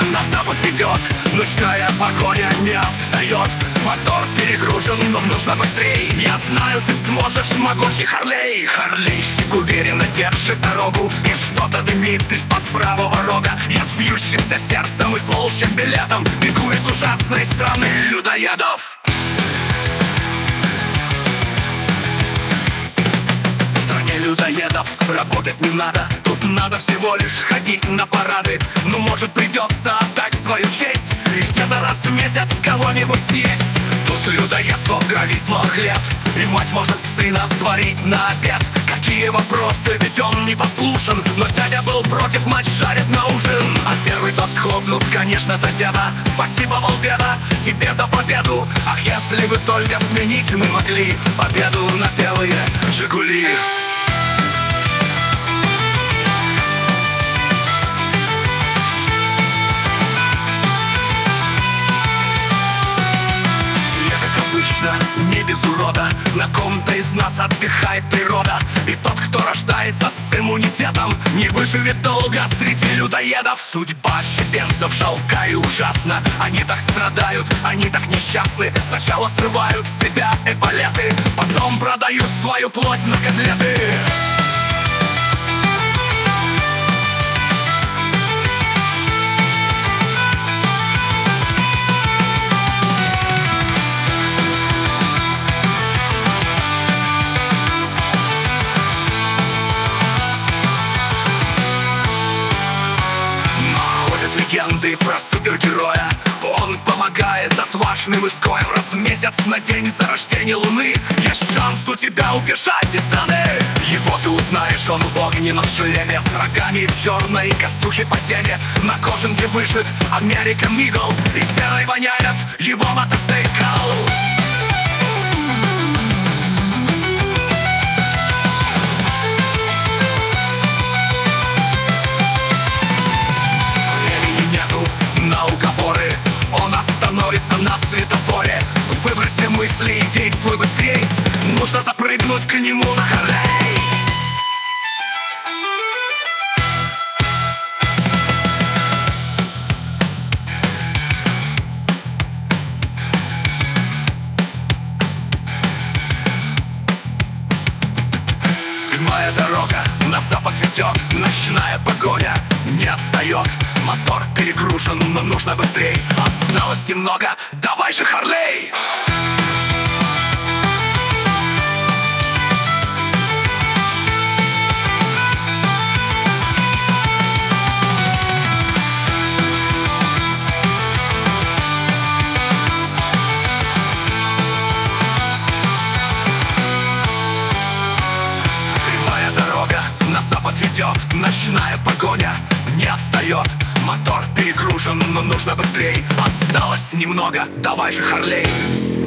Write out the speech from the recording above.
на запад ведет. Ночная погоня не отстает. Мотор перегружен, но нужно быстрей. Я знаю, ты сможешь, могучий Харлей. Харлейщик уверенно держит дорогу, и что-то дымит из-под правого рога. Я с бьющимся сердцем и с волчьим билетом бегу из ужасной страны людоедов. В стране людоедов работать не надо. Тут надо всего лишь ходить на парады. Ну, может, придется отдать свою честь и где-то раз в месяц кого-нибудь съесть. Тут людоедство в крови с малых лет, и мать может сына сварить на обед. Какие вопросы, ведь он не послушен, но дядя был против, мать жарит на ужин. А первый тост хлопнут, конечно, за деда. Спасибо, Волдеда, тебе за победу. Ах, если бы только сменить мы могли победу на белые Жигули. Не без урода, на ком-то из нас отдыхает природа. И тот, кто рождается с иммунитетом, не выживет долго среди людоедов. Судьба щепенцев жалка и ужасна. Они так страдают, они так несчастны. Сначала срывают с себя эполеты, потом продают свою плоть на котлеты. Легенды про супергероя. Он помогает отважным изгоям. Раз в месяц на день зарождения Луны есть шанс у тебя убежать из страны. Его ты узнаешь, он в огненном шлеме, с рогами в черной косухе по теме. На кожанке вышит American Eagle, и серой воняет его мотоцикл. На светофоре выброси мысли и действуй быстрей. Нужно запрыгнуть к нему на Харлей. Прямая дорога на запад ведет. Ночная погоня не отстает. Мотор перегружен, но нужно быстрей. Осталось немного, давай же, Харлей! Прямая дорога на запад ведет. Ночная погоня не отстает. Мотор перегружен, но нужно быстрей. Осталось немного, давай же, Харлей!